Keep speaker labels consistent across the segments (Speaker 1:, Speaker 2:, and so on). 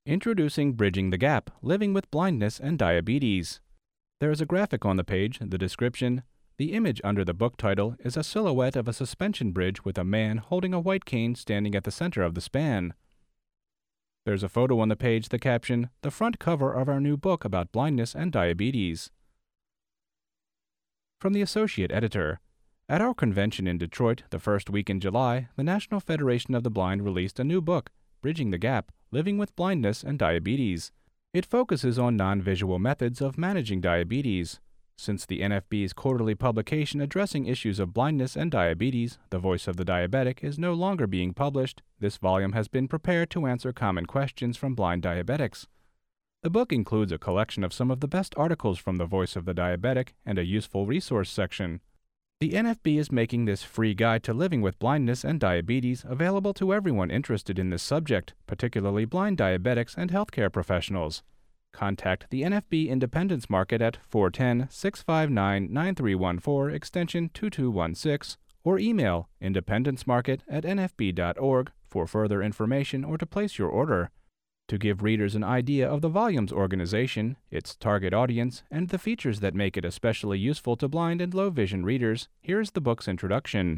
Speaker 1: Introducing Bridging the Gap, Living with Blindness and Diabetes. There is a graphic on the page, the description. The image under the book title is a silhouette of a suspension bridge with a man holding a white cane standing at the center of the span. There's a photo on the page, the caption, "The front cover of our new book about blindness and diabetes." From the Associate Editor. At our convention in Detroit the first week in July, the National Federation of the Blind released a new book, Bridging the Gap, Living with Blindness and Diabetes. It focuses on non-visual methods of managing diabetes. Since the NFB's quarterly publication addressing issues of blindness and diabetes, The Voice of the Diabetic, is no longer being published, this volume has been prepared to answer common questions from blind diabetics. The book includes a collection of some of the best articles from The Voice of the Diabetic and a useful resource section. The NFB is making this free guide to living with blindness and diabetes available to everyone interested in this subject, particularly blind diabetics and healthcare professionals. Contact the NFB Independence Market at 410-659-9314 extension 2216 or email independencemarket@nfb.org for further information or to place your order. To give readers an idea of the volume's organization, its target audience, and the features that make it especially useful to blind and low-vision readers, here's the book's introduction.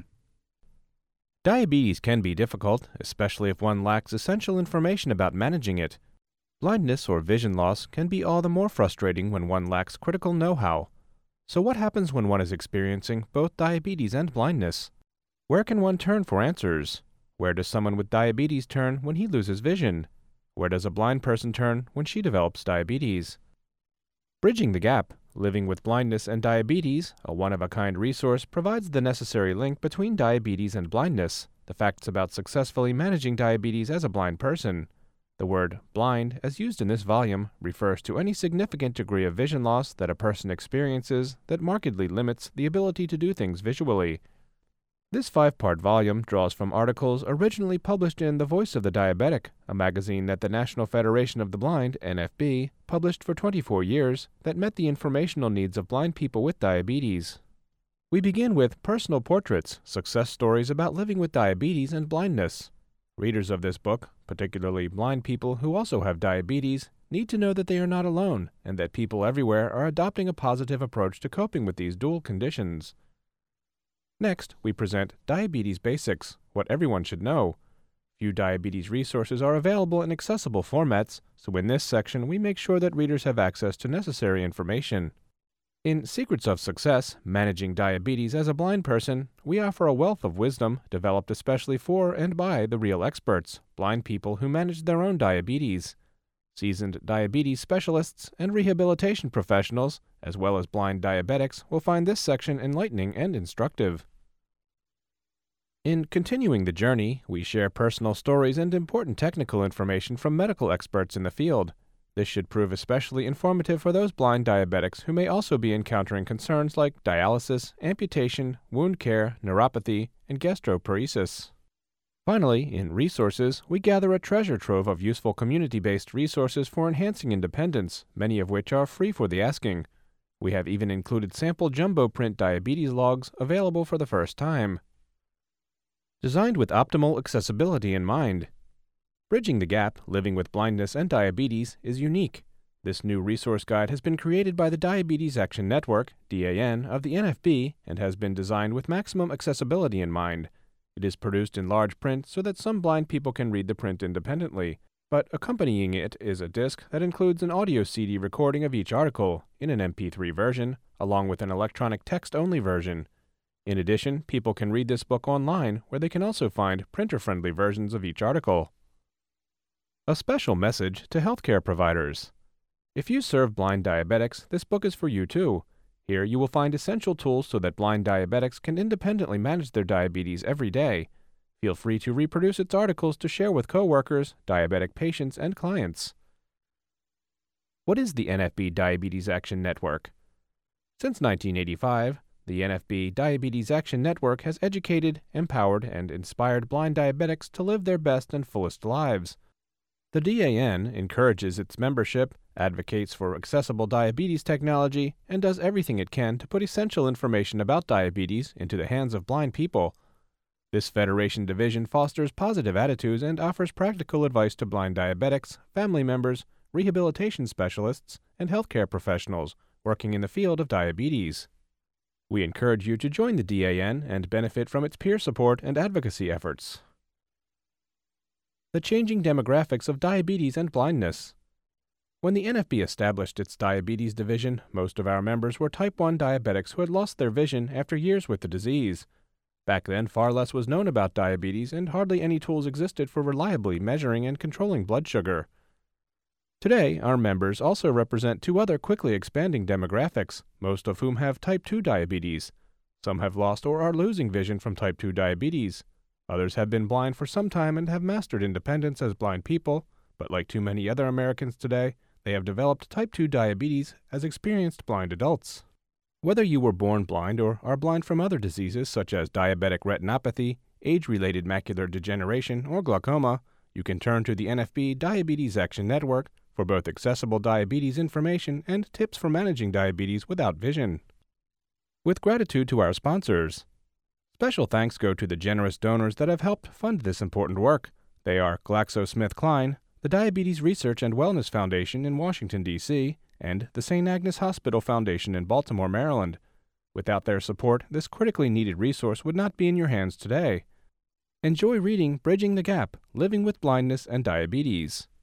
Speaker 1: Diabetes can be difficult, especially if one lacks essential information about managing it. Blindness or vision loss can be all the more frustrating when one lacks critical know-how. So what happens when one is experiencing both diabetes and blindness? Where can one turn for answers? Where does someone with diabetes turn when he loses vision? Where does a blind person turn when she develops diabetes? Bridging the Gap, Living with Blindness and Diabetes, a one-of-a-kind resource, provides the necessary link between diabetes and blindness, the facts about successfully managing diabetes as a blind person. The word blind, as used in this volume, refers to any significant degree of vision loss that a person experiences that markedly limits the ability to do things visually. This 5-part volume draws from articles originally published in The Voice of the Diabetic, a magazine that the National Federation of the Blind, NFB, published for 24 years that met the informational needs of blind people with diabetes. We begin with personal portraits, success stories about living with diabetes and blindness. Readers of this book, particularly blind people who also have diabetes, need to know that they are not alone and that people everywhere are adopting a positive approach to coping with these dual conditions. Next, we present Diabetes Basics, what everyone should know. Few diabetes resources are available in accessible formats, so in this section we make sure that readers have access to necessary information. In Secrets of Success, Managing Diabetes as a Blind Person, we offer a wealth of wisdom developed especially for and by the real experts, blind people who manage their own diabetes. Seasoned diabetes specialists and rehabilitation professionals, as well as blind diabetics, will find this section enlightening and instructive. In Continuing the Journey, we share personal stories and important technical information from medical experts in the field. This should prove especially informative for those blind diabetics who may also be encountering concerns like dialysis, amputation, wound care, neuropathy, and gastroparesis. Finally, in Resources, we gather a treasure trove of useful community-based resources for enhancing independence, many of which are free for the asking. We have even included sample jumbo print diabetes logs available for the first time. Designed with optimal accessibility in mind. Bridging the Gap, Living with Blindness and Diabetes is unique. This new resource guide has been created by the Diabetes Action Network, DAN, of the NFB and has been designed with maximum accessibility in mind. It is produced in large print so that some blind people can read the print independently, but accompanying it is a disc that includes an audio CD recording of each article in an MP3 version, along with an electronic text-only version. In addition, people can read this book online, where they can also find printer-friendly versions of each article. A special message to healthcare providers. If you serve blind diabetics, this book is for you too. Here you will find essential tools so that blind diabetics can independently manage their diabetes every day. Feel free to reproduce its articles to share with coworkers, diabetic patients, and clients. What is the NFB Diabetes Action Network? Since 1985, the NFB Diabetes Action Network has educated, empowered, and inspired blind diabetics to live their best and fullest lives. The DAN encourages its membership, advocates for accessible diabetes technology, and does everything it can to put essential information about diabetes into the hands of blind people. This Federation division fosters positive attitudes and offers practical advice to blind diabetics, family members, rehabilitation specialists, and healthcare professionals working in the field of diabetes. We encourage you to join the DAN and benefit from its peer support and advocacy efforts. The changing demographics of diabetes and blindness. When the NFB established its diabetes division, most of our members were type 1 diabetics who had lost their vision after years with the disease. Back then, far less was known about diabetes and hardly any tools existed for reliably measuring and controlling blood sugar. Today, our members also represent two other quickly expanding demographics, most of whom have type 2 diabetes. Some have lost or are losing vision from type 2 diabetes. Others have been blind for some time and have mastered independence as blind people, but like too many other Americans today, they have developed type 2 diabetes as experienced blind adults. Whether you were born blind or are blind from other diseases such as diabetic retinopathy, age-related macular degeneration, or glaucoma, you can turn to the NFB Diabetes Action Network for both accessible diabetes information and tips for managing diabetes without vision. With gratitude to our sponsors. Special thanks go to the generous donors that have helped fund this important work. They are GlaxoSmithKline, the Diabetes Research and Wellness Foundation in Washington, D.C., and the St. Agnes Hospital Foundation in Baltimore, Maryland. Without their support, this critically needed resource would not be in your hands today. Enjoy reading Bridging the Gap, Living with Blindness and Diabetes.